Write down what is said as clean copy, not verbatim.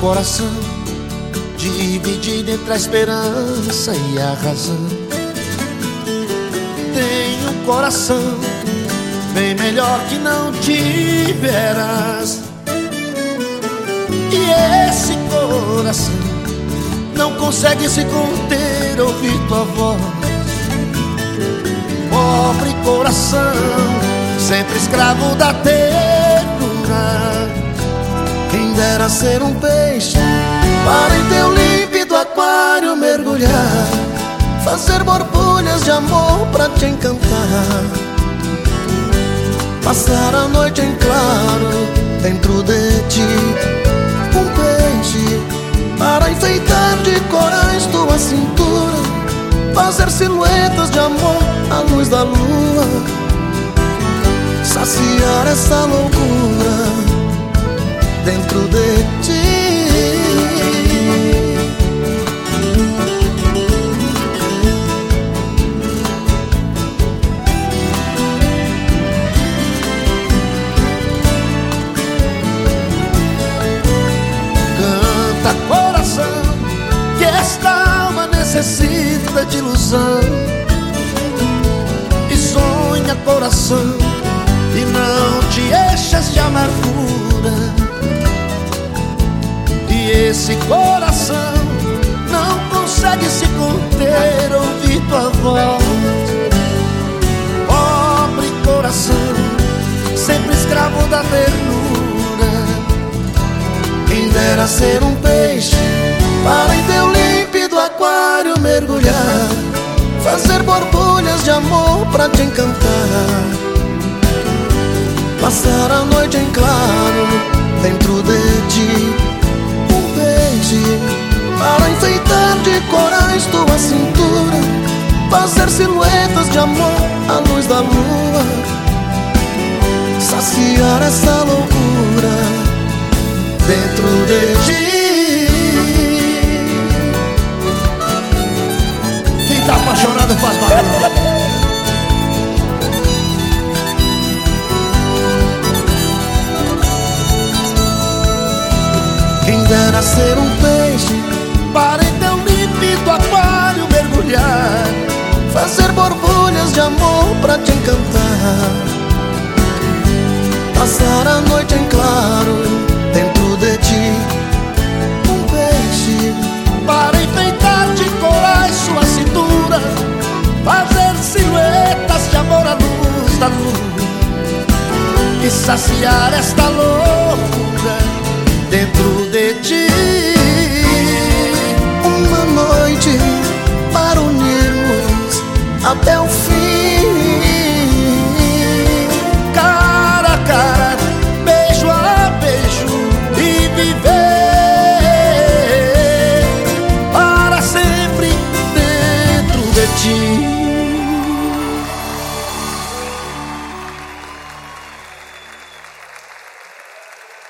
coração dividido entre a esperança e a razão. Tenho um coração bem melhor que não tiveras. E esse coração não consegue se conter, ouvir tua voz. Pobre coração, sempre escravo da ternura. Quem dera ser um peixe para em teu límpido aquário mergulhar, fazer borbulhas de amor pra te encantar, passar a noite em claro dentro de ti. Um peixe para enfeitar de corais tua cintura, fazer silhuetas de amor à luz da lua, saciar essa loucura dentro de ti. Canta, coração, que esta alma necessita de ilusão. E sonha, coração, e não te enchas de amargura. E esse coração não consegue se conter, ouvir tua voz. Pobre coração, sempre escravo da ternura. Quem dera ser um peixe para em teu límpido aquário mergulhar, fazer borbulhas de amor pra te encantar, passar a noite em claro dentro de ti. Um peixe para enfeitar de corais tua cintura, fazer silhuetas de amor à luz da lua, saciar essa loucura dentro de ti. Quem tá apaixonado faz barulho. Quem dera ser um peixe para em teu límpido aquário mergulhar, fazer borbulhas de amor pra te encantar, passar a noite em claro dentro de ti. Um peixe para enfeitar de corais sua cintura, fazer silhuetas de amor à luz da lua, e saciar esta loucura dentro de ti. Uma noite para unirmos até o fim, cara a cara, beijo a beijo, e viver para sempre dentro de ti.